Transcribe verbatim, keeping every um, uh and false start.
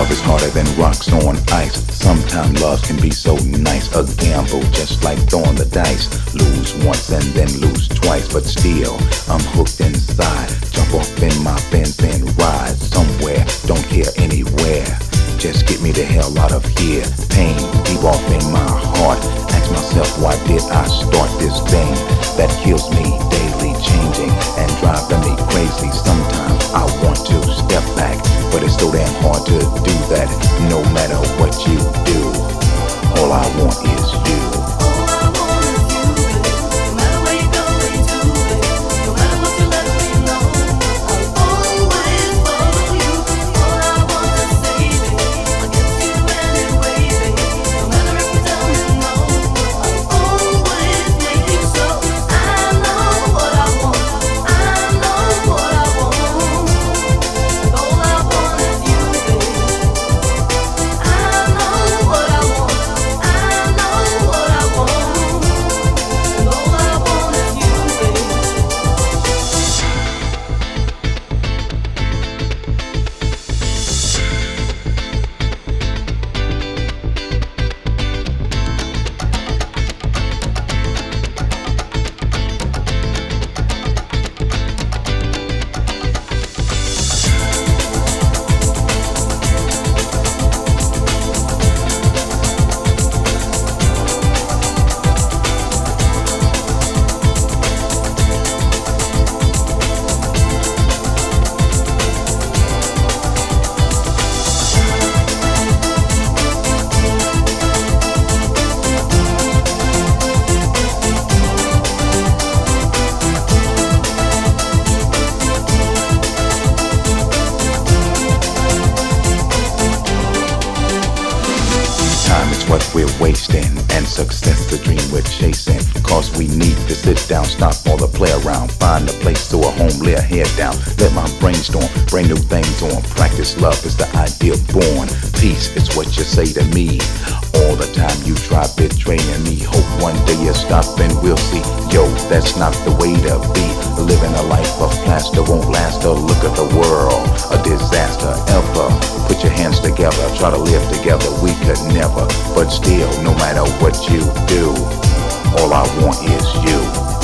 Love is harder than rocks on ice. Sometimes love can be so nice. A gamble, just like throwing the dice. Lose once and then lose twice, but still, I'm hooked inside. Jump off in my Benz and ride somewhere, don't care anywhere. Just get me the hell out of here. Pain deep off in my heart. Ask myself, why did I start this thing that kills me daily, changing and driving me crazy? Sometimes I want to step back, but it's so damn hard to do that. No matter what you do, all I want is you. What we're wasting, and success the dream we're chasing. Cause we need to sit down, stop all the play around, find a place to a home, lay a head down, let my brainstorm, bring new things on. Practice love is the ideal born. Peace is what you say to me all the time. You try betraying me, hope one day you stop and we'll see. Yo, that's not the way to be. Living a life of plaster won't last. A look at the world, a disaster ever. Put your hands together, try to live together. We could never, but still, no matter what you do, all I want is you.